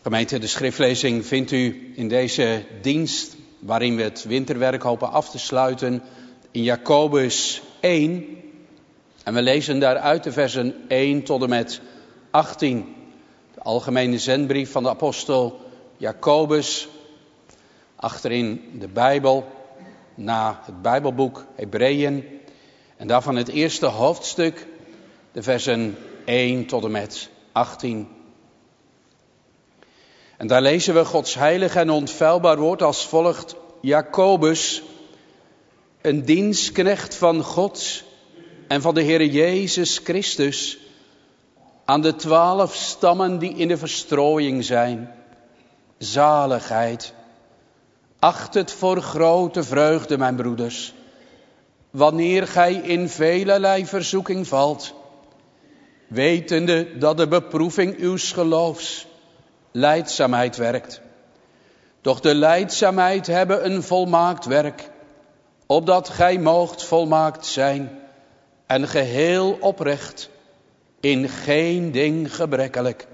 Gemeente, de schriftlezing vindt u in deze dienst waarin we het winterwerk hopen af te sluiten in Jacobus 1. En we lezen daaruit de versen 1 tot en met 18. De algemene zendbrief van de apostel Jacobus. Achterin de Bijbel, na het Bijbelboek Hebreeën. En daarvan het eerste hoofdstuk, de versen 1 tot en met 18. En daar lezen we Gods heilig en onfeilbaar woord als volgt. Jacobus, een dienstknecht van God en van de Heere Jezus Christus, aan de 12 stammen die in de verstrooiing zijn, zaligheid. Acht het voor grote vreugde, mijn broeders, wanneer gij in velerlei verzoeking valt, wetende dat de beproeving uws geloofs lijdzaamheid werkt. Doch de lijdzaamheid hebben een volmaakt werk, opdat gij moogt volmaakt zijn en geheel oprecht, in geen ding gebrekkelijk.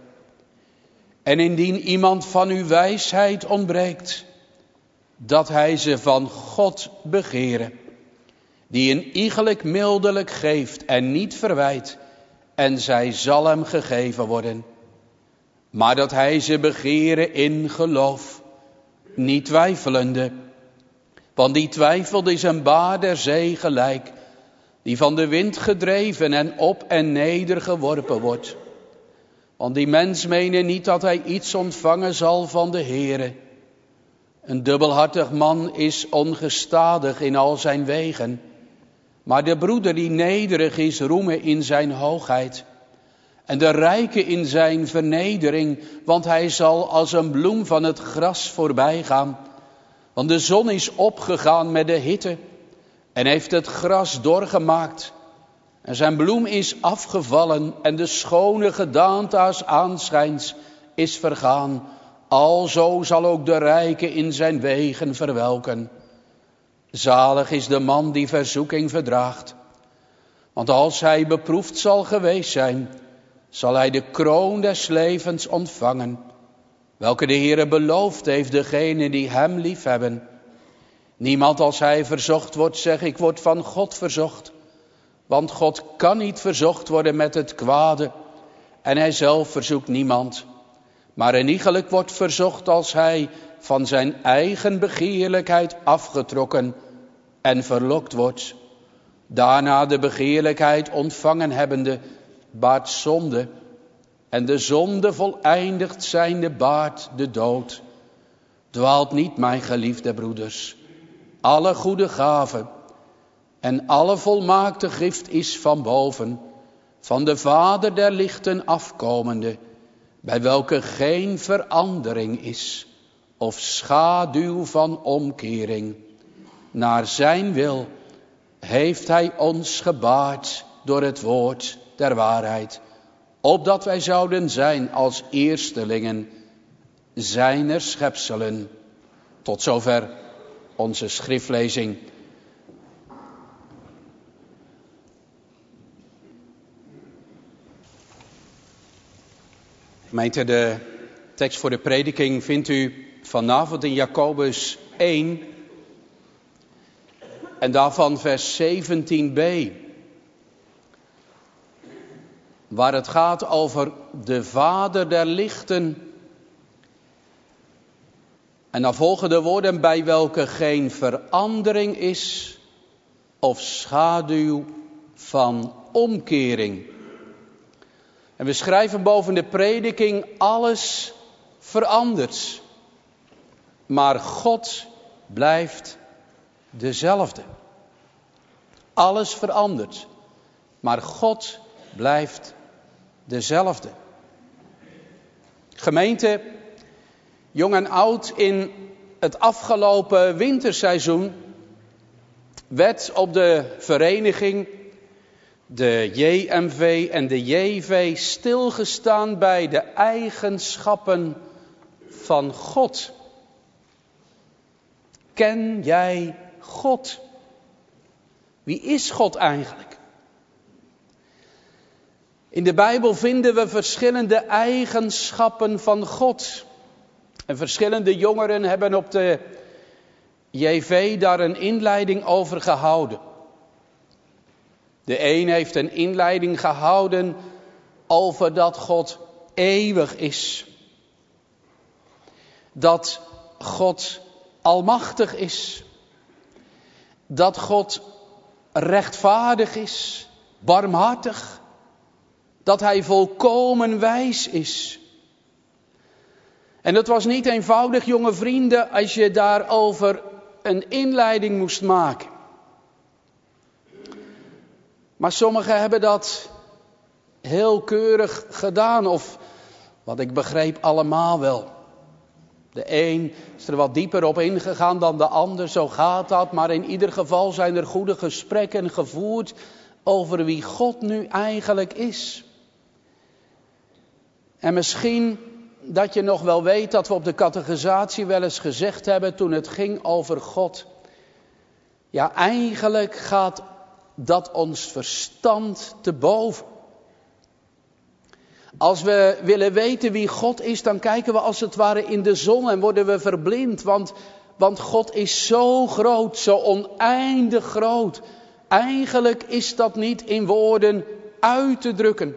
En indien iemand van uw wijsheid ontbreekt, dat hij ze van God begere, die een iegelijk mildelijk geeft en niet verwijt, en zij zal hem gegeven worden. Maar dat hij ze begere in geloof, niet twijfelende. Want die twijfel is een baar der zee gelijk, die van de wind gedreven en op en neder geworpen wordt. Want die mens mene niet dat hij iets ontvangen zal van de Heere. Een dubbelhartig man is ongestadig in al zijn wegen. Maar de broeder die nederig is, roemen in zijn hoogheid. En de rijke in zijn vernedering, want hij zal als een bloem van het gras voorbij gaan. Want de zon is opgegaan met de hitte en heeft het gras doorgemaakt. En zijn bloem is afgevallen en de schone gedaante als aanschijns is vergaan. Alzo zal ook de rijke in zijn wegen verwelken. Zalig is de man die verzoeking verdraagt. Want als hij beproefd zal geweest zijn, zal hij de kroon des levens ontvangen, welke de Heere beloofd heeft degenen die hem liefhebben. Niemand als hij verzocht wordt, zeg ik, wordt van God verzocht. Want God kan niet verzocht worden met het kwade en hij zelf verzoekt niemand. Maar een iegelijk wordt verzocht als hij van zijn eigen begeerlijkheid afgetrokken en verlokt wordt. Daarna de begeerlijkheid ontvangen hebbende, baart zonde. En de zonde voleindigd zijnde baart de dood. Dwaalt niet, mijn geliefde broeders. Alle goede gaven en alle volmaakte gift is van boven, van de Vader der lichten afkomende, bij welke geen verandering is of schaduw van omkering. Naar zijn wil heeft hij ons gebaard door het woord der waarheid, opdat wij zouden zijn als eerstelingen zijner schepselen. Tot zover onze schriftlezing. Gemeente, de tekst voor de prediking vindt u vanavond in Jacobus 1 en daarvan vers 17b. Waar het gaat over de Vader der lichten. En dan volgen de woorden bij welke geen verandering is of schaduw van omkering. En we schrijven boven de prediking alles verandert. Maar God blijft dezelfde. Alles verandert. Maar God blijft dezelfde. Gemeente, jong en oud, in het afgelopen winterseizoen werd op de vereniging, de JMV en de JV, stilgestaan bij de eigenschappen van God. Ken jij God? Wie is God eigenlijk? In de Bijbel vinden we verschillende eigenschappen van God. En verschillende jongeren hebben op de JV daar een inleiding over gehouden. De een heeft een inleiding gehouden over dat God eeuwig is. Dat God almachtig is. Dat God rechtvaardig is, barmhartig. Dat hij volkomen wijs is. En het was niet eenvoudig, jonge vrienden, als je daarover een inleiding moest maken. Maar sommigen hebben dat heel keurig gedaan, of wat ik begreep allemaal wel. De een is er wat dieper op ingegaan dan de ander, zo gaat dat. Maar in ieder geval zijn er goede gesprekken gevoerd over wie God nu eigenlijk is. En misschien dat je nog wel weet dat we op de catechisatie wel eens gezegd hebben toen het ging over God. Ja, eigenlijk gaat dat ons verstand te boven. Als we willen weten wie God is, dan kijken we als het ware in de zon en worden we verblind. Want God is zo groot, zo oneindig groot. Eigenlijk is dat niet in woorden uit te drukken.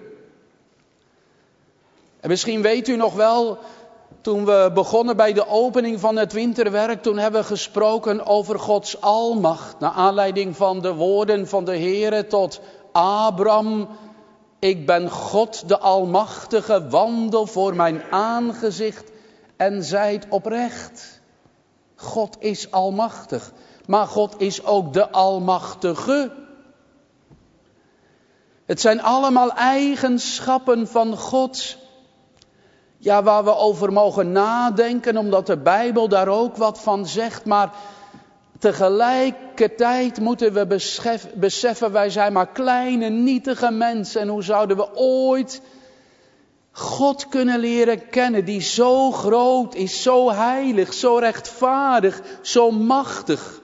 En misschien weet u nog wel, toen we begonnen bij de opening van het winterwerk, toen hebben we gesproken over Gods almacht. Naar aanleiding van de woorden van de Heere tot Abraham. Ik ben God de Almachtige, wandel voor mijn aangezicht en zijt oprecht. God is almachtig, maar God is ook de Almachtige. Het zijn allemaal eigenschappen van God. Ja, waar we over mogen nadenken, omdat de Bijbel daar ook wat van zegt. Maar tegelijkertijd moeten we beseffen, wij zijn maar kleine, nietige mensen. En hoe zouden we ooit God kunnen leren kennen die zo groot is, zo heilig, zo rechtvaardig, zo machtig.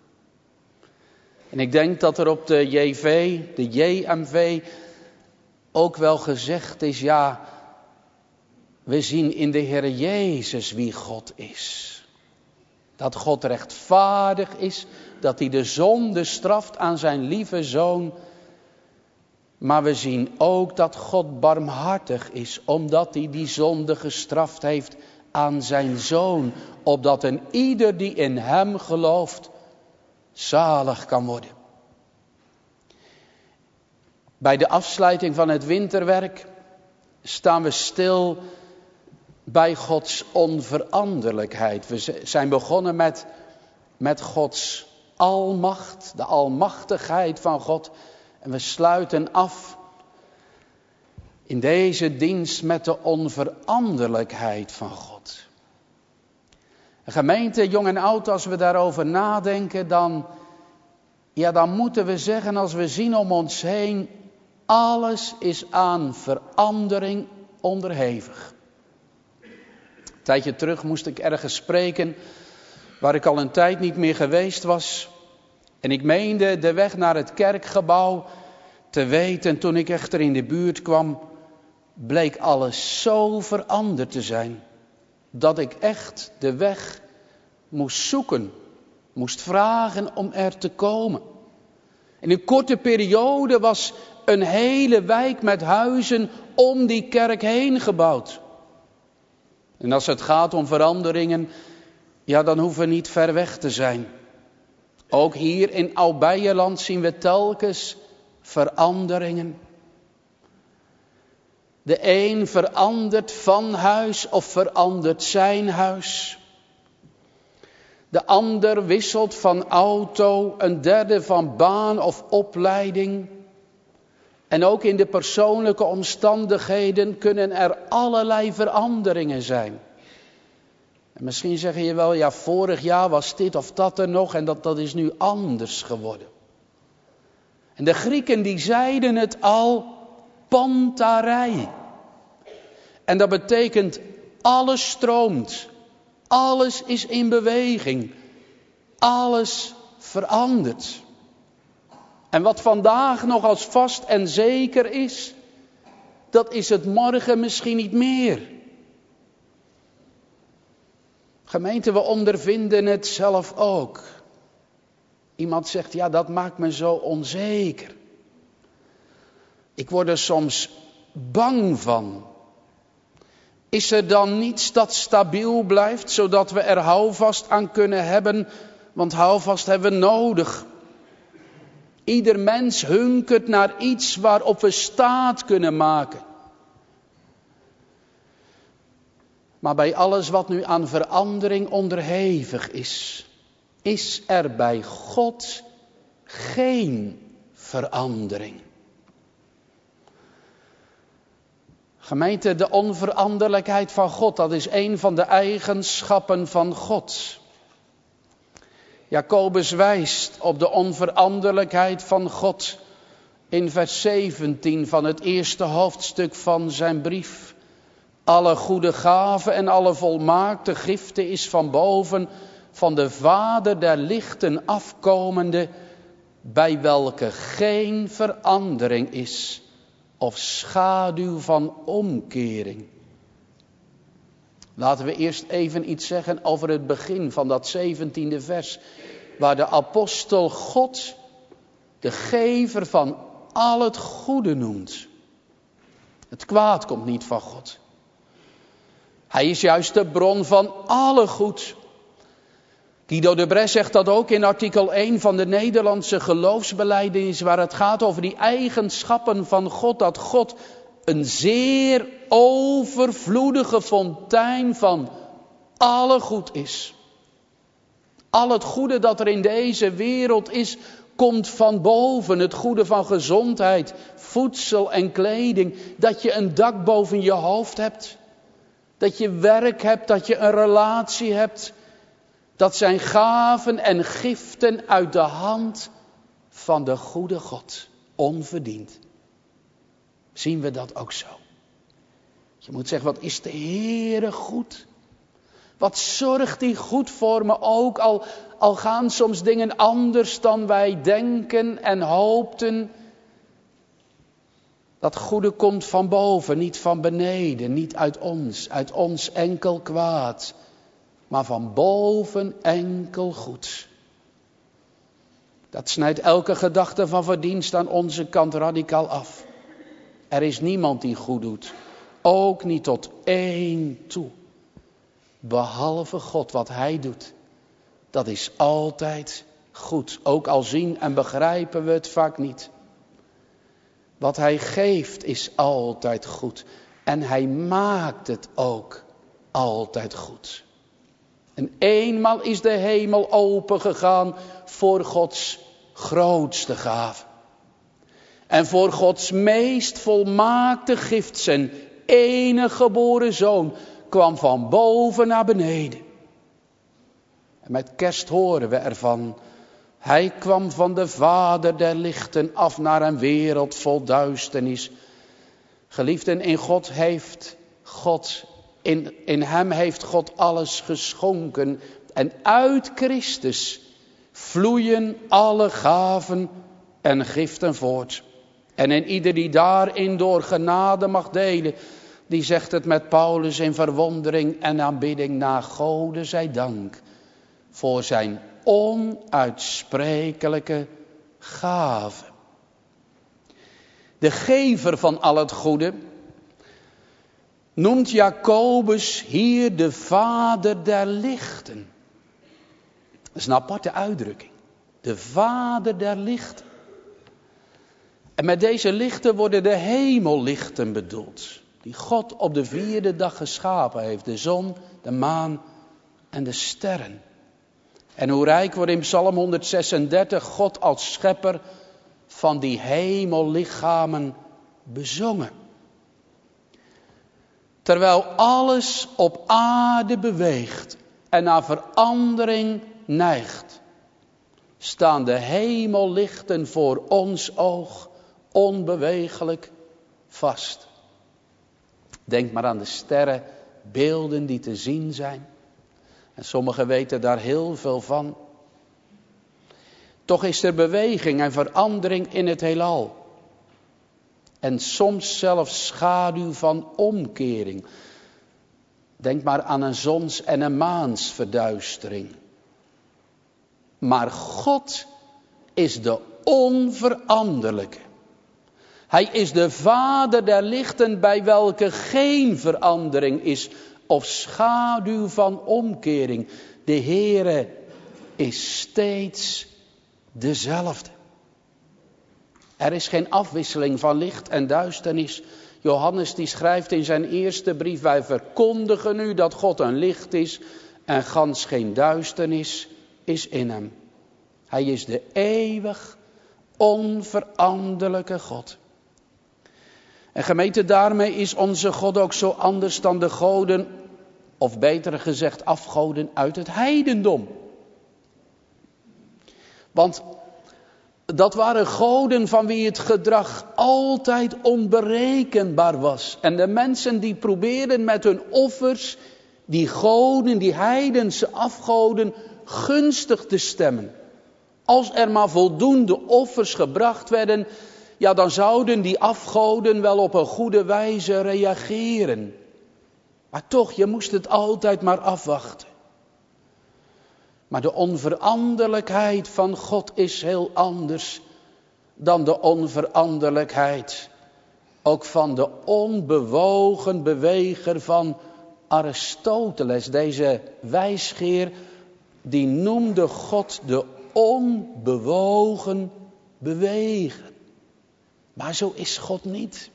En ik denk dat er op de JV, de JMV, ook wel gezegd is, ja, we zien in de Heer Jezus wie God is. Dat God rechtvaardig is, dat hij de zonde straft aan zijn lieve zoon. Maar we zien ook dat God barmhartig is, omdat hij die zonde gestraft heeft aan zijn zoon. Opdat een ieder die in hem gelooft, zalig kan worden. Bij de afsluiting van het winterwerk staan we stil bij Gods onveranderlijkheid. We zijn begonnen met Gods almacht, de almachtigheid van God. En we sluiten af in deze dienst met de onveranderlijkheid van God. Een gemeente, jong en oud, als we daarover nadenken, dan moeten we zeggen, als we zien om ons heen, alles is aan verandering onderhevig. Een tijdje terug moest ik ergens spreken waar ik al een tijd niet meer geweest was. En ik meende de weg naar het kerkgebouw te weten. Toen ik echter in de buurt kwam, bleek alles zo veranderd te zijn. Dat ik echt de weg moest zoeken, moest vragen om er te komen. In een korte periode was een hele wijk met huizen om die kerk heen gebouwd. En als het gaat om veranderingen, ja, dan hoeven we niet ver weg te zijn. Ook hier in Oud-Beierland zien we telkens veranderingen. De een verandert van huis of verandert zijn huis. De ander wisselt van auto, een derde van baan of opleiding. En ook in de persoonlijke omstandigheden kunnen er allerlei veranderingen zijn. En misschien zeg je wel, ja, vorig jaar was dit of dat er nog en dat is nu anders geworden. En de Grieken die zeiden het al, pantarei. En dat betekent alles stroomt, alles is in beweging, alles verandert. En wat vandaag nog als vast en zeker is, dat is het morgen misschien niet meer. Gemeente, we ondervinden het zelf ook. Iemand zegt, ja, dat maakt me zo onzeker. Ik word er soms bang van. Is er dan niets dat stabiel blijft, zodat we er houvast aan kunnen hebben? Want houvast hebben we nodig. Ieder mens hunkert naar iets waarop we staat kunnen maken. Maar bij alles wat nu aan verandering onderhevig is er bij God geen verandering. Gemeente, de onveranderlijkheid van God, dat is een van de eigenschappen van God. Jacobus wijst op de onveranderlijkheid van God in vers 17 van het eerste hoofdstuk van zijn brief. Alle goede gaven en alle volmaakte giften is van boven, van de Vader der lichten afkomende, bij welke geen verandering is of schaduw van omkering. Laten we eerst even iets zeggen over het begin van dat 17e vers, waar de apostel God de gever van al het goede noemt. Het kwaad komt niet van God. Hij is juist de bron van alle goed. Guido de Bres zegt dat ook in artikel 1 van de Nederlandse geloofsbelijdenis, waar het gaat over die eigenschappen van God, dat God een zeer overvloedige fontein van alle goed is. Al het goede dat er in deze wereld is, komt van boven. Het goede van gezondheid, voedsel en kleding. Dat je een dak boven je hoofd hebt. Dat je werk hebt, dat je een relatie hebt. Dat zijn gaven en giften uit de hand van de goede God. Onverdiend. Zien we dat ook zo? Je moet zeggen, wat is de Heere goed? Wat zorgt hij goed voor me ook, al gaan soms dingen anders dan wij denken en hoopten. Dat goede komt van boven, niet van beneden, niet uit ons enkel kwaad. Maar van boven enkel goed. Dat snijdt elke gedachte van verdienst aan onze kant radicaal af. Er is niemand die goed doet, ook niet tot één toe. Behalve God, wat hij doet, dat is altijd goed. Ook al zien en begrijpen we het vaak niet. Wat hij geeft is altijd goed. En hij maakt het ook altijd goed. En eenmaal is de hemel opengegaan voor Gods grootste gave. En voor Gods meest volmaakte gift, zijn enige geboren zoon, kwam van boven naar beneden. En met kerst horen we ervan. Hij kwam van de Vader der lichten af naar een wereld vol duisternis. Geliefden, in hem heeft God alles geschonken. En uit Christus vloeien alle gaven en giften voort. En in ieder die daarin door genade mag delen, die zegt het met Paulus in verwondering en aanbidding, na Gode zij dank voor zijn onuitsprekelijke gave. De gever van al het goede noemt Jacobus hier de Vader der lichten. Dat is een aparte uitdrukking. De Vader der lichten. En met deze lichten worden de hemellichten bedoeld. Die God op de 4e dag geschapen heeft. De zon, de maan en de sterren. En hoe rijk wordt in Psalm 136 God als schepper van die hemellichamen bezongen. Terwijl alles op aarde beweegt en naar verandering neigt, staan de hemellichten voor ons oog onbewegelijk vast. Denk maar aan de sterrenbeelden die te zien zijn. En sommigen weten daar heel veel van. Toch is er beweging en verandering in het heelal. En soms zelfs schaduw van omkering. Denk maar aan een zons- en een maansverduistering. Maar God is de onveranderlijke. Hij is de Vader der lichten bij welke geen verandering is of schaduw van omkering. De Heere is steeds dezelfde. Er is geen afwisseling van licht en duisternis. Johannes die schrijft in zijn eerste brief: wij verkondigen u dat God een licht is en gans geen duisternis is in hem. Hij is de eeuwig onveranderlijke God. En gemeente, daarmee is onze God ook zo anders dan de goden, of beter gezegd afgoden uit het heidendom. Want dat waren goden van wie het gedrag altijd onberekenbaar was. En de mensen die probeerden met hun offers die goden, die heidense afgoden, gunstig te stemmen. Als er maar voldoende offers gebracht werden, ja, dan zouden die afgoden wel op een goede wijze reageren. Maar toch, je moest het altijd maar afwachten. Maar de onveranderlijkheid van God is heel anders dan de onveranderlijkheid ook van de onbewogen beweger van Aristoteles. Deze wijsgeer die noemde God de onbewogen beweger. Maar zo is God niet.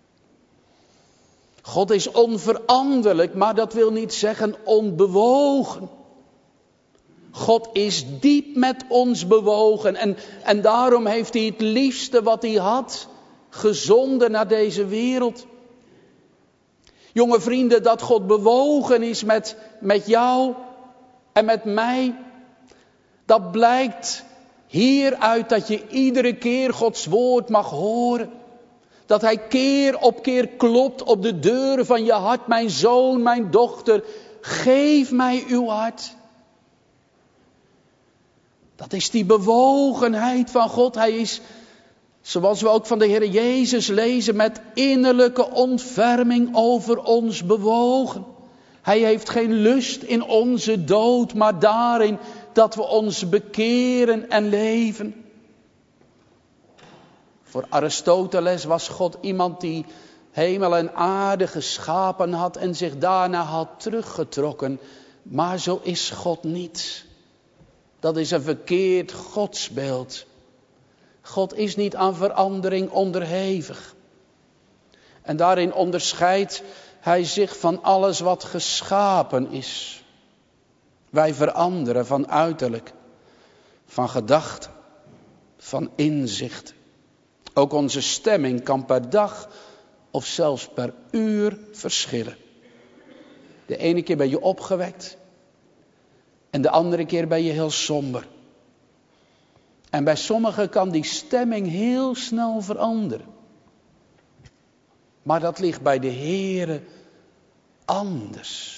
God is onveranderlijk, maar dat wil niet zeggen onbewogen. God is diep met ons bewogen en daarom heeft hij het liefste wat hij had gezonden naar deze wereld. Jonge vrienden, dat God bewogen is met jou en met mij, dat blijkt hieruit dat je iedere keer Gods woord mag horen. Dat hij keer op keer klopt op de deuren van je hart. Mijn zoon, mijn dochter, geef mij uw hart. Dat is die bewogenheid van God. Hij is, zoals we ook van de Heer Jezus lezen, met innerlijke ontferming over ons bewogen. Hij heeft geen lust in onze dood, maar daarin dat we ons bekeren en leven. Voor Aristoteles was God iemand die hemel en aarde geschapen had en zich daarna had teruggetrokken. Maar zo is God niet. Dat is een verkeerd godsbeeld. God is niet aan verandering onderhevig. En daarin onderscheidt hij zich van alles wat geschapen is. Wij veranderen van uiterlijk, van gedachten, van inzicht. Ook onze stemming kan per dag of zelfs per uur verschillen. De ene keer ben je opgewekt en de andere keer ben je heel somber. En bij sommigen kan die stemming heel snel veranderen. Maar dat ligt bij de Heere anders.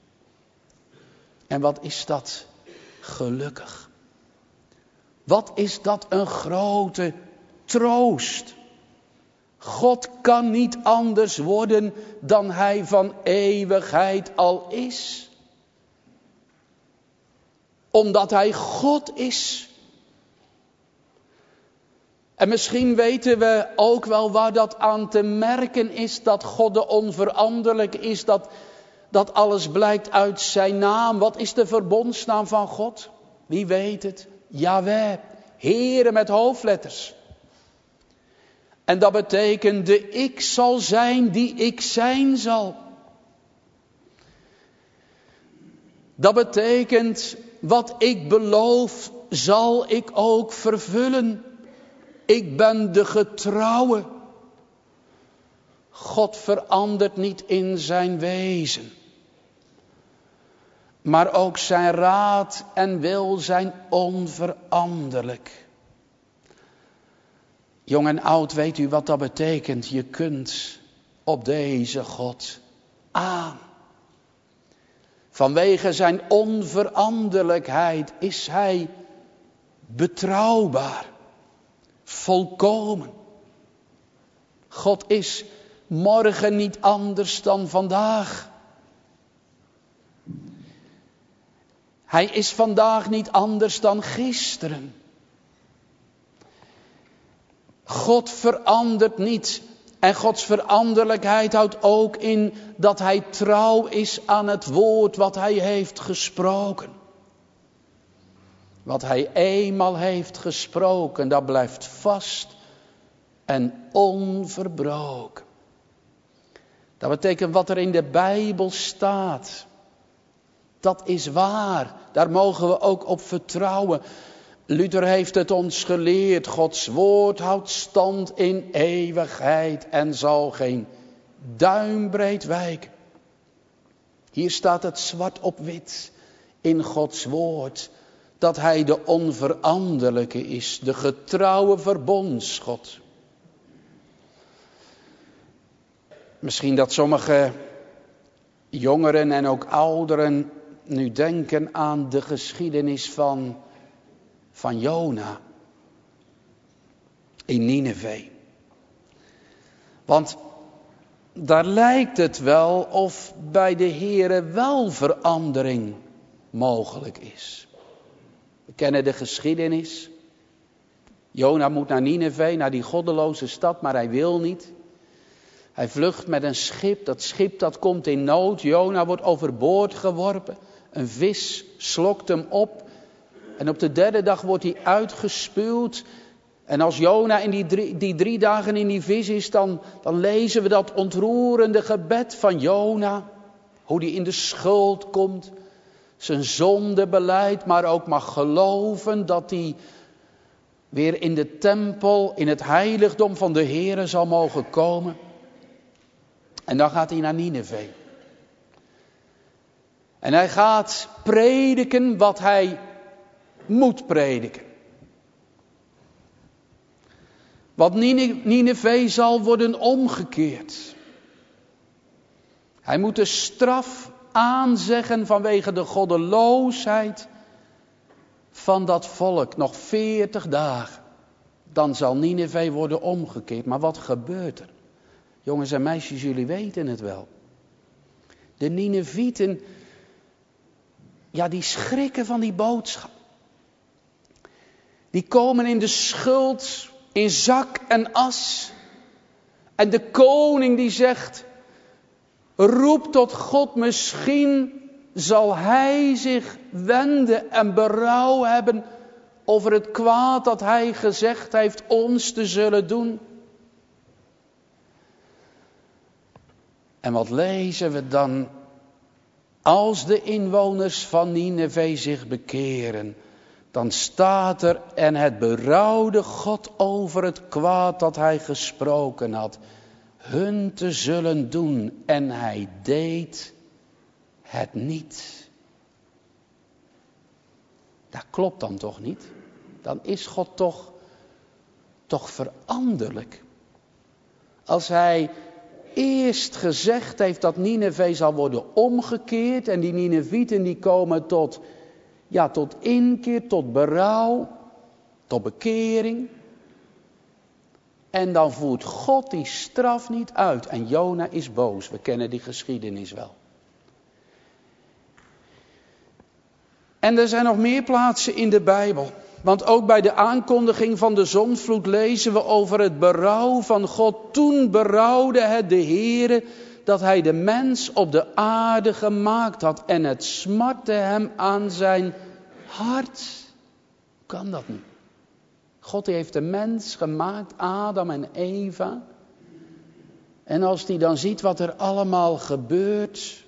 En wat is dat gelukkig. Wat is dat een grote troost. God kan niet anders worden dan hij van eeuwigheid al is. Omdat hij God is. En misschien weten we ook wel waar dat aan te merken is, dat God de onveranderlijk is, dat alles blijkt uit zijn naam. Wat is de verbondsnaam van God? Wie weet het? Jahweh, Heere met hoofdletters. En dat betekent de ik zal zijn die ik zijn zal. Dat betekent wat ik beloof zal ik ook vervullen. Ik ben de getrouwe. God verandert niet in zijn wezen. Maar ook zijn raad en wil zijn onveranderlijk. Jong en oud, weet u wat dat betekent? Je kunt op deze God aan. Vanwege zijn onveranderlijkheid is hij betrouwbaar, volkomen. God is morgen niet anders dan vandaag. Hij is vandaag niet anders dan gisteren. God verandert niet. En Gods veranderlijkheid houdt ook in dat hij trouw is aan het woord wat hij heeft gesproken. Wat hij eenmaal heeft gesproken, dat blijft vast en onverbroken. Dat betekent wat er in de Bijbel staat. Dat is waar. Daar mogen we ook op vertrouwen. Luther heeft het ons geleerd. Gods woord houdt stand in eeuwigheid en zal geen duimbreed wijken. Hier staat het zwart op wit in Gods woord. Dat hij de onveranderlijke is. De getrouwe verbondsgod. Misschien dat sommige jongeren en ook ouderen nu denken aan de geschiedenis van Jona in Nineve. Want daar lijkt het wel of bij de Heere wel verandering mogelijk is. We kennen de geschiedenis. Jona moet naar Nineve, naar die goddeloze stad, maar hij wil niet. Hij vlucht met een schip. Dat schip dat komt in nood. Jona wordt overboord geworpen. Een vis slokt hem op. En op de derde dag wordt hij uitgespuwd. En als Jona in die 3 dagen in die vis is, dan lezen we dat ontroerende gebed van Jona. Hoe hij in de schuld komt. Zijn zonde belijdt, maar ook mag geloven dat hij weer in de tempel, in het heiligdom van de Heere zal mogen komen. En dan gaat hij naar Nineve. En hij gaat prediken wat hij moet prediken. Want Nineve zal worden omgekeerd. Hij moet de straf aanzeggen vanwege de goddeloosheid van dat volk. Nog 40 dagen. Dan zal Nineve worden omgekeerd. Maar wat gebeurt er? Jongens en meisjes, jullie weten het wel. De Ninevieten, ja, die schrikken van die boodschap. Die komen in de schuld, in zak en as. En de koning die zegt, roep tot God, misschien zal hij zich wenden en berouw hebben over het kwaad dat hij gezegd heeft ons te zullen doen. En wat lezen we dan? Als de inwoners van Nineve zich bekeren, dan staat er, en het berouwde God over het kwaad dat hij gesproken had, hun te zullen doen. En hij deed het niet. Dat klopt dan toch niet? Dan is God toch veranderlijk. Als hij eerst gezegd heeft dat Nineve zal worden omgekeerd. En die Ninevieten die komen tot inkeer, tot berouw, tot bekering. En dan voert God die straf niet uit. En Jona is boos. We kennen die geschiedenis wel. En er zijn nog meer plaatsen in de Bijbel. Want ook bij de aankondiging van de zondvloed lezen we over het berouw van God. Toen berouwde het de Heere dat hij de mens op de aarde gemaakt had. En het smartte hem aan zijn hart. Hoe kan dat nu? God heeft de mens gemaakt, Adam en Eva. En als hij dan ziet wat er allemaal gebeurt.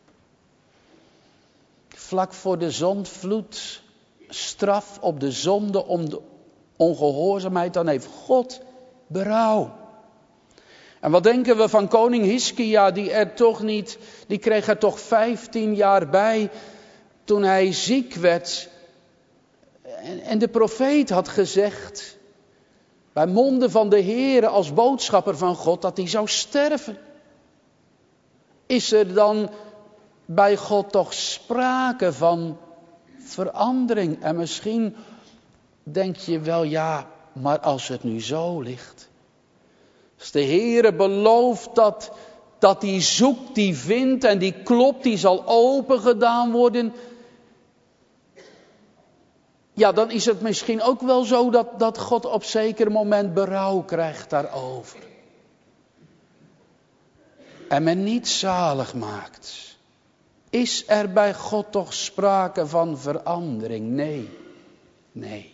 Vlak voor de zondvloed. Straf op de zonde om de ongehoorzaamheid, dan heeft God berouw. En wat denken we van koning Hiskia, die kreeg er toch 15 jaar bij toen hij ziek werd. En de profeet had gezegd, bij monden van de Heere als boodschapper van God, dat hij zou sterven. Is er dan bij God toch sprake van verandering? En misschien denk je wel, ja, maar als het nu zo ligt. Als de Heere belooft dat die zoekt, die vindt en die klopt, die zal opengedaan worden. ja, dan is het misschien ook wel zo dat God op zeker moment berouw krijgt daarover. En men niet zalig maakt. Is er bij God toch sprake van verandering? Nee.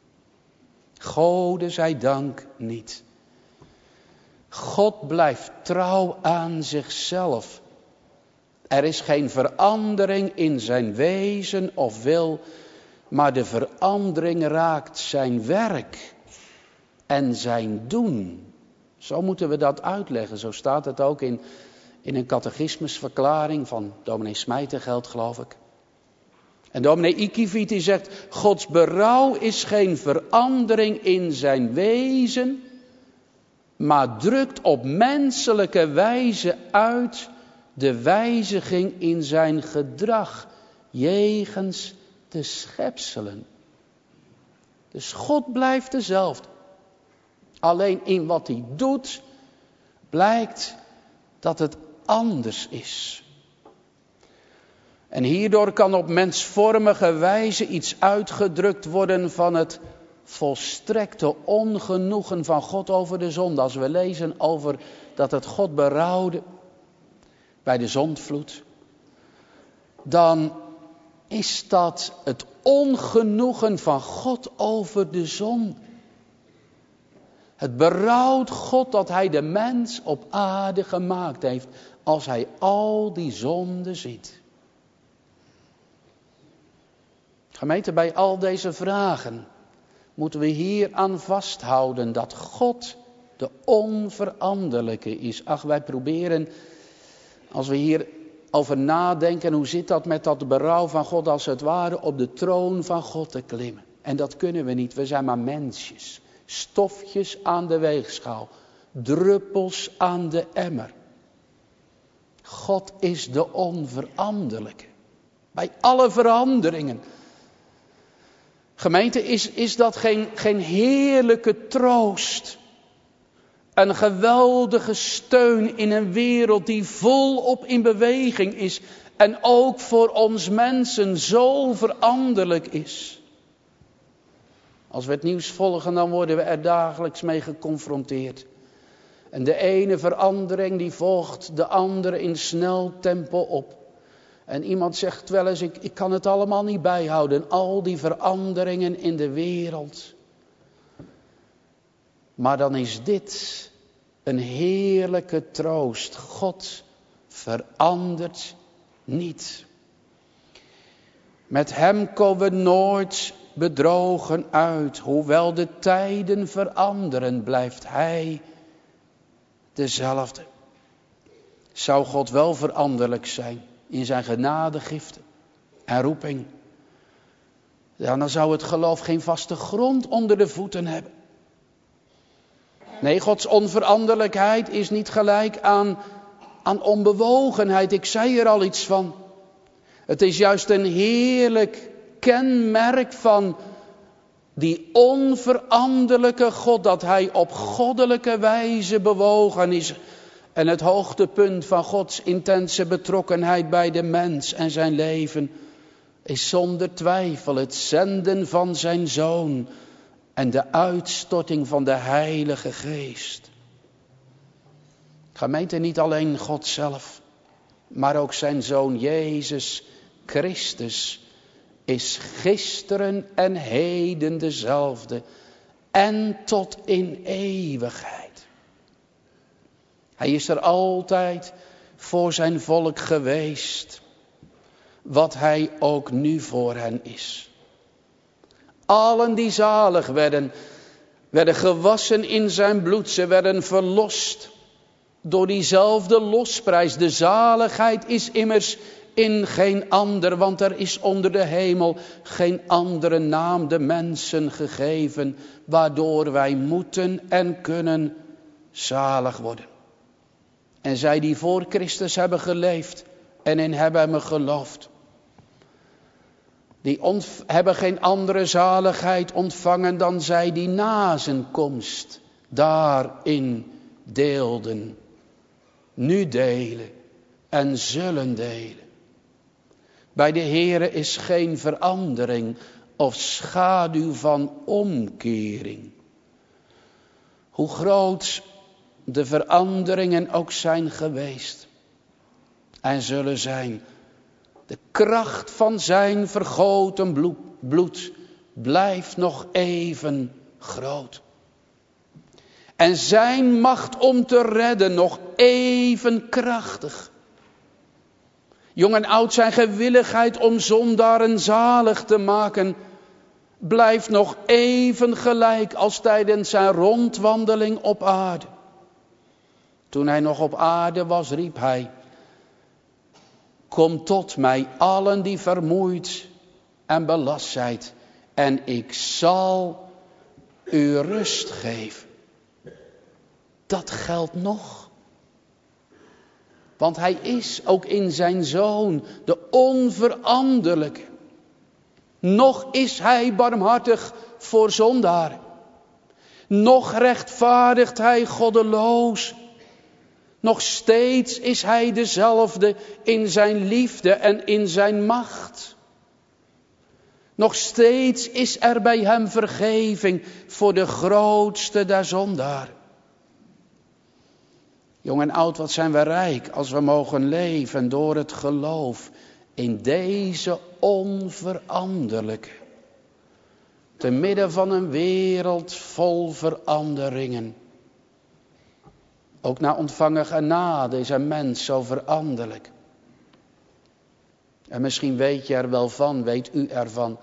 Gode zij dank niet. God blijft trouw aan zichzelf. Er is geen verandering in zijn wezen of wil, maar de verandering raakt zijn werk en zijn doen. Zo moeten we dat uitleggen. Zo staat het ook in een catechismusverklaring van dominee Smijtergeld, geloof ik. En dominee Ikiviet die zegt, Gods berouw is geen verandering in zijn wezen, maar drukt op menselijke wijze uit de wijziging in zijn gedrag jegens de schepselen. Dus God blijft dezelfde. Alleen in wat hij doet, blijkt dat het anders is. En hierdoor kan op mensvormige wijze iets uitgedrukt worden van het volstrekte ongenoegen van God over de zonde. Als we lezen over dat het God berouwde bij de zondvloed, dan is dat het ongenoegen van God over de zonde. Het berouwt God dat hij de mens op aarde gemaakt heeft als hij al die zonden ziet. Gemeente, bij al deze vragen moeten we hier aan vasthouden dat God de onveranderlijke is. Ach, wij proberen, als we hier over nadenken, hoe zit dat met dat berouw van God, als het ware op de troon van God te klimmen. En dat kunnen we niet, we zijn maar mensjes. Stofjes aan de weegschaal, druppels aan de emmer. God is de onveranderlijke. Bij alle veranderingen. Gemeente, is dat geen heerlijke troost? Een geweldige steun in een wereld die volop in beweging is. En ook voor ons mensen zo veranderlijk is. Als we het nieuws volgen, dan worden we er dagelijks mee geconfronteerd. En de ene verandering die volgt de andere in snel tempo op. En iemand zegt wel eens, ik kan het allemaal niet bijhouden. Al die veranderingen in de wereld. Maar dan is dit een heerlijke troost. God verandert niet. Met hem komen we nooit bedrogen uit. Hoewel de tijden veranderen, blijft hij dezelfde. Zou God wel veranderlijk zijn in zijn genadegiften en roeping? Ja, dan zou het geloof geen vaste grond onder de voeten hebben. Nee, Gods onveranderlijkheid is niet gelijk aan onbewogenheid. Ik zei er al iets van. Het is juist een heerlijk kenmerk van die onveranderlijke God, dat hij op goddelijke wijze bewogen is. En het hoogtepunt van Gods intense betrokkenheid bij de mens en zijn leven is zonder twijfel het zenden van zijn Zoon en de uitstorting van de Heilige Geest. Gemeente, niet alleen God zelf, maar ook zijn Zoon Jezus Christus is gisteren en heden dezelfde en tot in eeuwigheid. Hij is er altijd voor zijn volk geweest, wat hij ook nu voor hen is. Allen die zalig werden gewassen in zijn bloed, ze werden verlost door diezelfde losprijs. De zaligheid is immers in geen ander, want er is onder de hemel geen andere naam de mensen gegeven, waardoor wij moeten en kunnen zalig worden. En zij die voor Christus hebben geleefd en in hem hebben geloofd, die hebben geen andere zaligheid ontvangen dan zij die na zijn komst daarin deelden, nu delen en zullen delen. Bij de Heere is geen verandering, of schaduw van omkering. Hoe groot de veranderingen ook zijn geweest en zullen zijn, de kracht van zijn vergoten bloed blijft nog even groot. En zijn macht om te redden nog even krachtig. Jong en oud, zijn gewilligheid om zondaren zalig te maken blijft nog even gelijk als tijdens zijn rondwandeling op aarde. Toen hij nog op aarde was, riep hij: kom tot mij, allen die vermoeid en belast zijt, en ik zal u rust geven. Dat geldt nog. Want hij is ook in zijn Zoon de onveranderlijke. Nog is hij barmhartig voor zondaren. Nog rechtvaardigt hij goddeloos. Nog steeds is hij dezelfde in zijn liefde en in zijn macht. Nog steeds is er bij hem vergeving voor de grootste der zondaren. Jong en oud, wat zijn we rijk als we mogen leven door het geloof in deze onveranderlijke. Te midden van een wereld vol veranderingen. Ook na ontvangen genade is een mens zo veranderlijk. En misschien weet je er wel van, weet u ervan.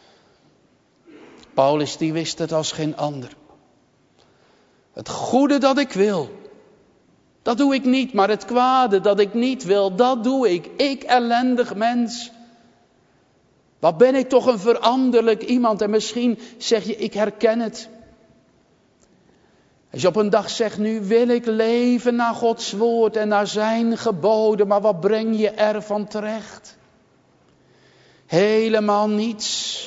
Paulus die wist het als geen ander. Het goede dat ik wil, dat doe ik niet, maar het kwade dat ik niet wil, dat doe ik. Ik ellendig mens. Wat ben ik toch een veranderlijk iemand. En misschien zeg je, ik herken het. Als je op een dag zegt, nu wil ik leven naar Gods woord en naar zijn geboden. Maar wat breng je ervan terecht? Helemaal niets.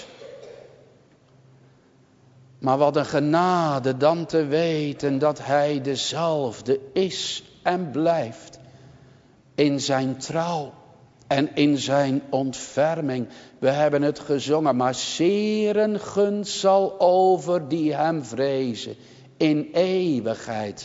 Maar wat een genade dan te weten dat hij dezelfde is en blijft. In zijn trouw en in zijn ontferming. We hebben het gezongen, maar zeer een gunst zal over die hem vrezen. In eeuwigheid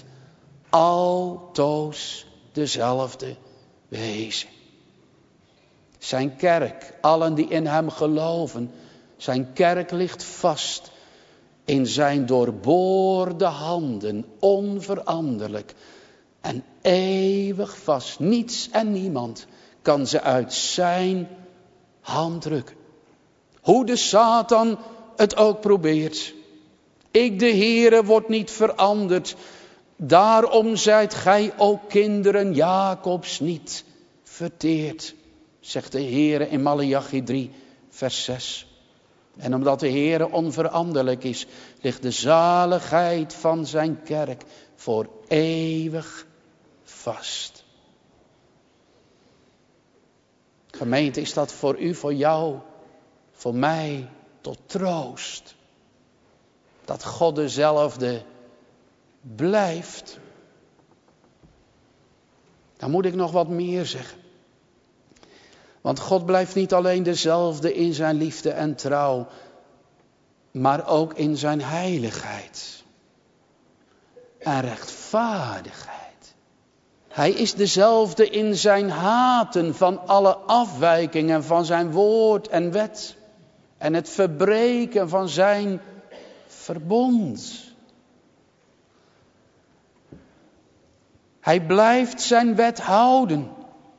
altoos dezelfde wezen. Zijn kerk, allen die in hem geloven, zijn kerk ligt vast in zijn doorboorde handen, onveranderlijk en eeuwig vast. Niets en niemand kan ze uit zijn hand drukken. Hoe de Satan het ook probeert. Ik, de Heere, word niet veranderd. Daarom zijt gij ook kinderen Jacobs niet verteerd. Zegt de Heere in Maleachi 3 vers 6. En omdat de Heere onveranderlijk is, ligt de zaligheid van zijn kerk voor eeuwig vast. Gemeente, is dat voor u, voor jou, voor mij tot troost. Dat God dezelfde blijft. Dan moet ik nog wat meer zeggen. Want God blijft niet alleen dezelfde in zijn liefde en trouw, maar ook in zijn heiligheid en rechtvaardigheid. Hij is dezelfde in zijn haten van alle afwijkingen van zijn woord en wet en het verbreken van zijn verbond. Hij blijft zijn wet houden.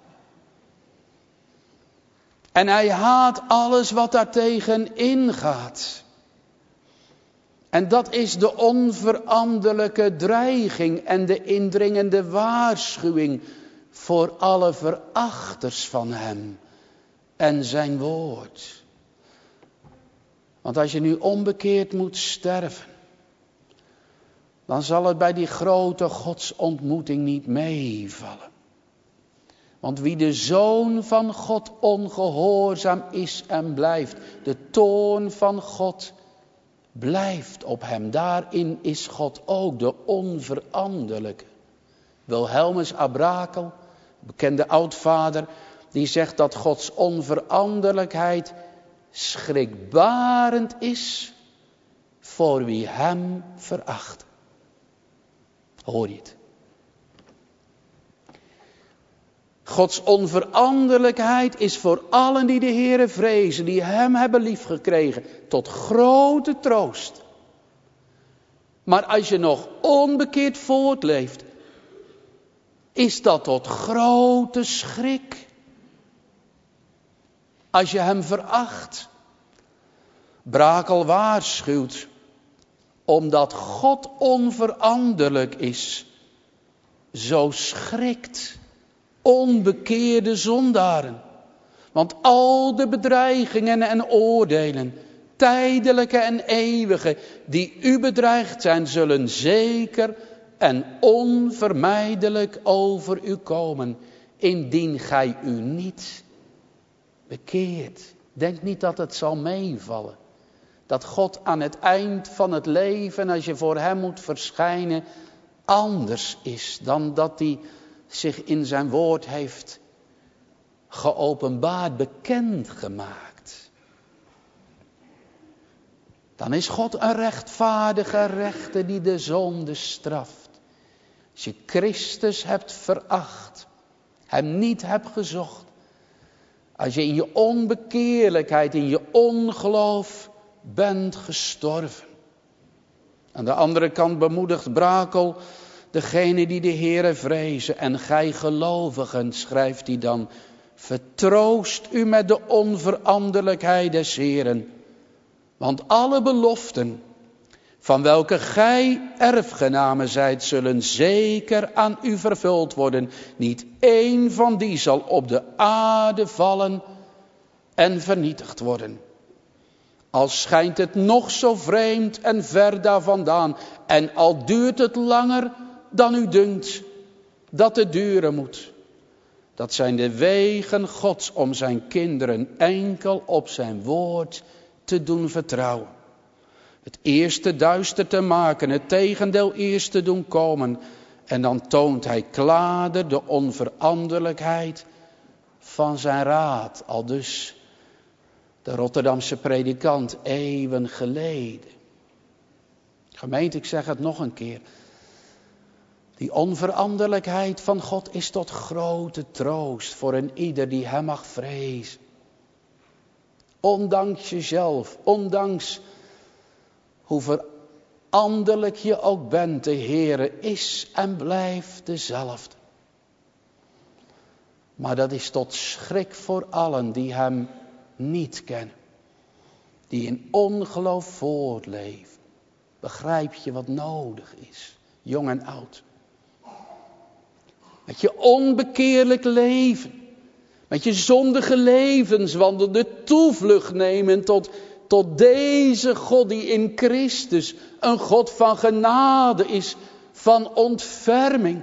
En hij haat alles wat daartegen ingaat. En dat is de onveranderlijke dreiging en de indringende waarschuwing voor alle verachters van hem en zijn woord. Want als je nu onbekeerd moet sterven, dan zal het bij die grote godsontmoeting niet meevallen. Want wie de Zoon van God ongehoorzaam is en blijft, de toorn van God blijft op hem. Daarin is God ook de onveranderlijke. Wilhelmus à Brakel, bekende oudvader, die zegt dat Gods onveranderlijkheid schrikbarend is voor wie hem veracht. Hoor je het? Gods onveranderlijkheid is voor allen die de Heere vrezen, die hem hebben liefgekregen, tot grote troost. Maar als je nog onbekeerd voortleeft, is dat tot grote schrik. Als je hem veracht. Brakel waarschuwt, omdat God onveranderlijk is, zo schrikt onbekeerde zondaren. Want al de bedreigingen en oordelen, tijdelijke en eeuwige, die u bedreigd zijn, zullen zeker en onvermijdelijk over u komen, indien gij u niet bekeert. Denk niet dat het zal meevallen. Dat God aan het eind van het leven, als je voor hem moet verschijnen, anders is dan dat hij zich in zijn woord heeft geopenbaard, bekendgemaakt. Dan is God een rechtvaardige rechter die de zonde straft. Als je Christus hebt veracht, hem niet hebt gezocht, als je in je onbekeerlijkheid, in je ongeloof bent gestorven. Aan de andere kant bemoedigt Brakel degene die de Heere vrezen. En gij gelovigen, schrijft hij dan, vertroost u met de onveranderlijkheid des Heeren. Want alle beloften, van welke gij erfgenamen zijt, zullen zeker aan u vervuld worden. Niet één van die zal op de aarde vallen en vernietigd worden. Al schijnt het nog zo vreemd en ver daar vandaan, en al duurt het langer dan u dunkt dat het duren moet. Dat zijn de wegen Gods om zijn kinderen enkel op zijn woord te doen vertrouwen. Het eerste duister te maken, het tegendeel eerst te doen komen. En dan toont hij klaarder de onveranderlijkheid van zijn raad. Aldus de Rotterdamse predikant eeuwen geleden. Gemeente, ik zeg het nog een keer. Die onveranderlijkheid van God is tot grote troost voor een ieder die hem mag vrezen. Ondanks jezelf, ondanks hoe veranderlijk je ook bent, de Heere is en blijft dezelfde. Maar dat is tot schrik voor allen die hem niet kennen. Die in ongeloof voortleven. Begrijp je wat nodig is, jong en oud? Met je onbekeerlijk leven, met je zondige levenswandel, de toevlucht nemen tot deze God die in Christus een God van genade is, van ontferming.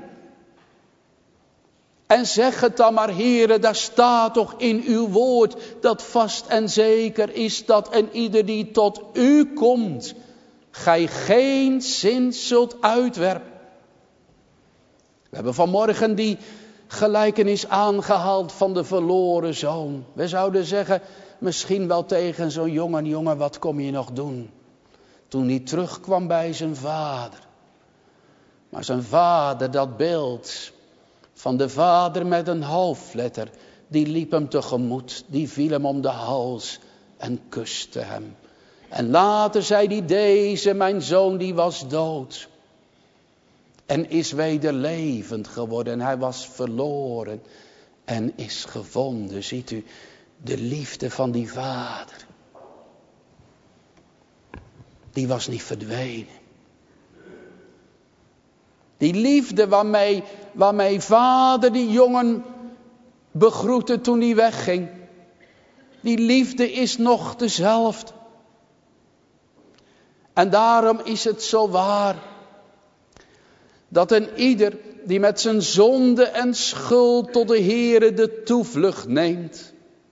En zeg het dan maar, Heere, daar staat toch in uw woord dat vast en zeker is dat en ieder die tot u komt, gij geen zin zult uitwerpen. We hebben vanmorgen die gelijkenis aangehaald van de verloren zoon. We zouden zeggen, misschien wel tegen zo'n jongen, wat kom je nog doen? Toen hij terugkwam bij zijn vader. Maar zijn vader, dat beeld van de vader met een hoofdletter, die liep hem tegemoet, die viel hem om de hals en kuste hem. En later zei hij, deze mijn zoon die was dood en is weder levend geworden. Hij was verloren en is gevonden. Ziet u de liefde van die vader. Die was niet verdwenen. Die liefde waarmee vader die jongen begroette toen hij wegging. Die liefde is nog dezelfde. En daarom is het zo waar dat een ieder die met zijn zonde en schuld tot de Heere de toevlucht neemt,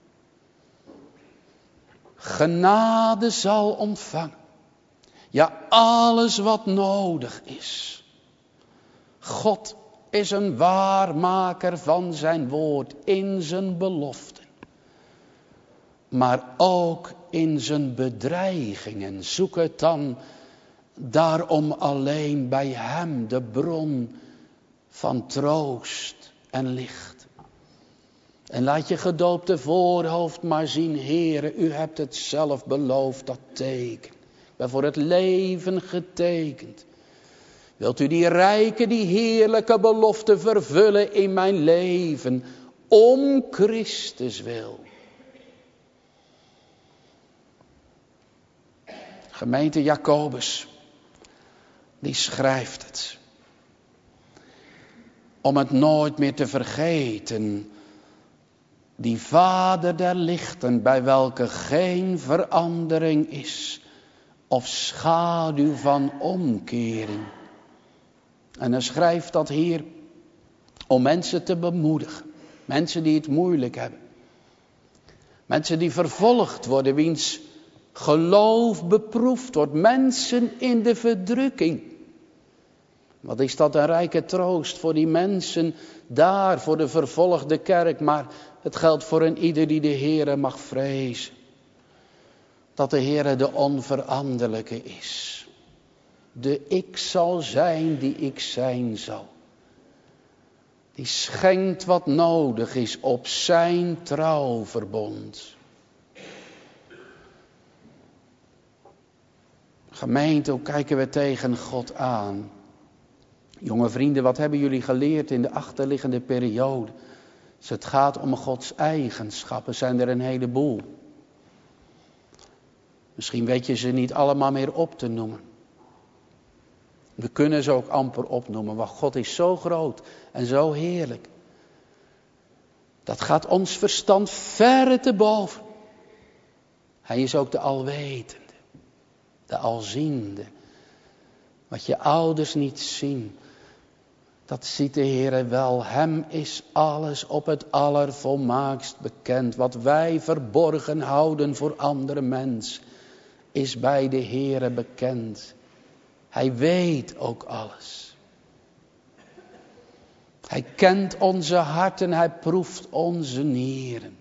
genade zal ontvangen. Ja, alles wat nodig is. God is een waarmaker van zijn woord in zijn beloften. Maar ook in zijn bedreigingen. Zoek het dan daarom alleen bij hem, de bron van troost en licht. En laat je gedoopte voorhoofd maar zien, Heere, u hebt het zelf beloofd, dat teken. Ik ben voor het leven getekend. Wilt u die rijke, die heerlijke belofte vervullen in mijn leven, om Christus wil. Gemeente Jacobus, die schrijft het. Om het nooit meer te vergeten. Die Vader der lichten, bij welke geen verandering is. Of schaduw van omkering. En hij schrijft dat hier om mensen te bemoedigen. Mensen die het moeilijk hebben. Mensen die vervolgd worden, wiens geloof beproefd wordt. Mensen in de verdrukking. Wat is dat een rijke troost voor die mensen daar, voor de vervolgde kerk. Maar het geldt voor een ieder die de Heere mag vrezen. Dat de Heere de onveranderlijke is. De ik zal zijn die ik zijn zal. Die schenkt wat nodig is op zijn trouwverbond. Gemeente, hoe kijken we tegen God aan? Jonge vrienden, wat hebben jullie geleerd in de achterliggende periode? Als het gaat om Gods eigenschappen, zijn er een heleboel. Misschien weet je ze niet allemaal meer op te noemen. We kunnen ze ook amper opnoemen, want God is zo groot en zo heerlijk. Dat gaat ons verstand verre te boven. Hij is ook de alwetende, de alziende. Wat je ouders niet zien, dat ziet de Heere wel. Hem is alles op het allervolmaakst bekend. Wat wij verborgen houden voor andere mensen, is bij de Heere bekend. Hij weet ook alles. Hij kent onze harten, hij proeft onze nieren.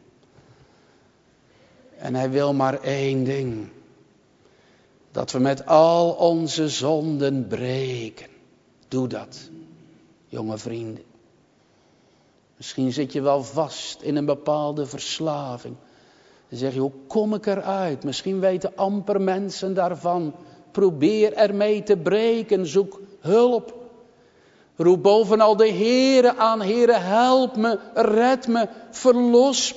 En hij wil maar één ding. Dat we met al onze zonden breken. Doe dat, jonge vrienden. Misschien zit je wel vast in een bepaalde verslaving. Dan zeg je, hoe kom ik eruit? Misschien weten amper mensen daarvan. Probeer ermee te breken, zoek hulp. Roep bovenal de Heere aan, Heere, help me, red me, verlos me.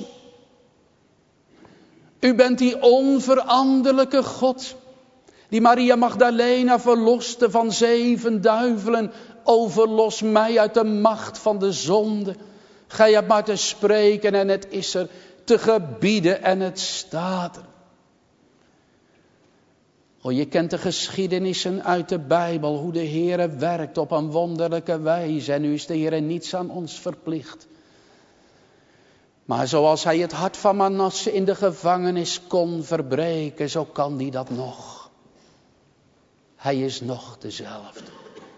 U bent die onveranderlijke God, die Maria Magdalena verloste van 7 duivelen. Overlos mij uit de macht van de zonde. Gij hebt maar te spreken en het is er, te gebieden en het staat er. Oh, je kent de geschiedenissen uit de Bijbel, hoe de Heere werkt op een wonderlijke wijze. En nu is de Heere niets aan ons verplicht. Maar zoals hij het hart van Manasse in de gevangenis kon verbreken, zo kan hij dat nog. Hij is nog dezelfde.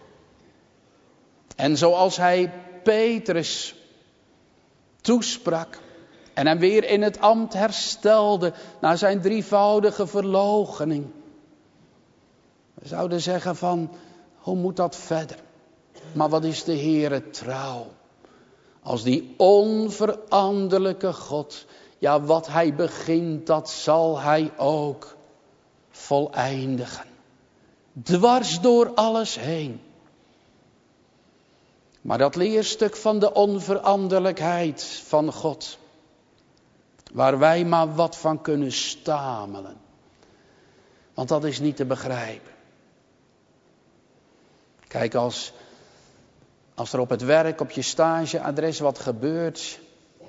En zoals hij Petrus toesprak en hem weer in het ambt herstelde na zijn 3-voudige verloochening. We zouden zeggen van, hoe moet dat verder? Maar wat is de Heere trouw? Als die onveranderlijke God, ja, wat hij begint, dat zal hij ook voleindigen. Dwars door alles heen. Maar dat leerstuk van de onveranderlijkheid van God, waar wij maar wat van kunnen stamelen. Want dat is niet te begrijpen. Kijk, als er op het werk, op je stageadres wat gebeurt.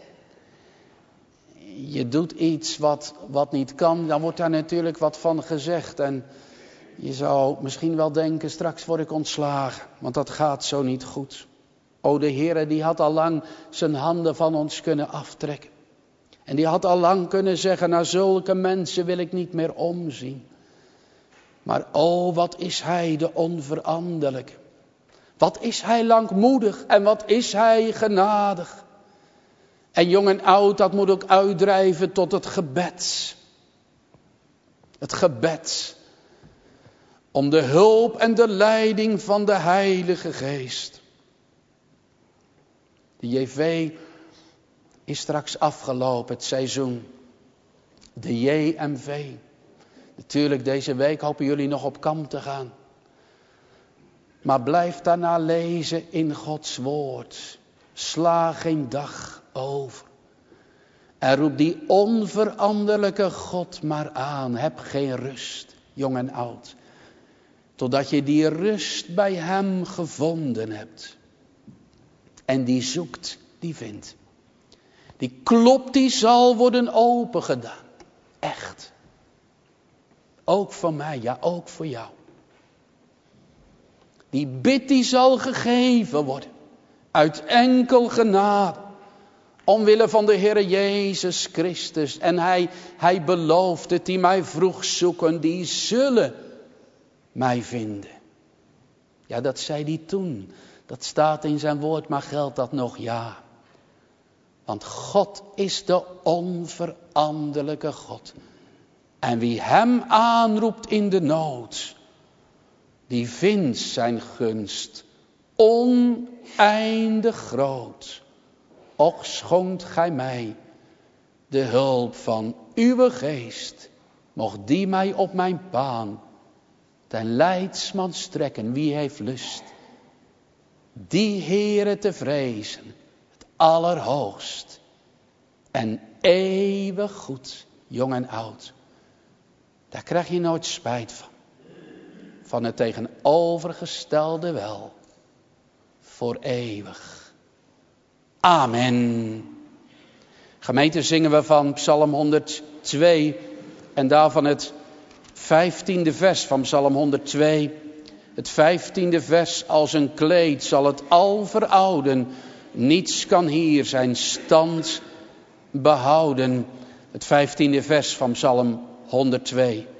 Je doet iets wat niet kan, dan wordt daar natuurlijk wat van gezegd. En je zou misschien wel denken, straks word ik ontslagen, want dat gaat zo niet goed. O, de Heere, die had al lang zijn handen van ons kunnen aftrekken. En die had al lang kunnen zeggen, naar zulke mensen wil ik niet meer omzien. Maar o, wat is hij de onveranderlijke. Wat is hij langmoedig en wat is hij genadig. En jong en oud, dat moet ook uitdrijven tot het gebed. Het gebed om de hulp en de leiding van de Heilige Geest. De JV is straks afgelopen, het seizoen. De JMV. Natuurlijk, deze week hopen jullie nog op kamp te gaan. Maar blijf daarna lezen in Gods woord. Sla geen dag over. En roep die onveranderlijke God maar aan. Heb geen rust, jong en oud. Totdat je die rust bij hem gevonden hebt. En die zoekt, die vindt. Die klopt, die zal worden opengedaan. Echt. Ook voor mij, ja ook voor jou. Die bid die zal gegeven worden. Uit enkel genade. Omwille van de Heer Jezus Christus. En hij belooft het, die mij vroeg zoeken, die zullen mij vinden. Ja, dat zei hij toen. Dat staat in zijn woord, maar geldt dat nog? Ja. Want God is de onveranderlijke God. En wie hem aanroept in de nood, die vindt zijn gunst oneindig groot. Och schonkt gij mij de hulp van uw geest, mocht die mij op mijn baan ten leidsman strekken. Wie heeft lust die Heere te vrezen, het allerhoogst en eeuwig goed, jong en oud. Daar krijg je nooit spijt van. Van het tegenovergestelde wel. Voor eeuwig. Amen. Gemeente, zingen we van Psalm 102 en daarvan het 15e vers van Psalm 102. Het 15e vers: als een kleed zal het al verouden. Niets kan hier zijn stand behouden. Het 15e vers van Psalm 102.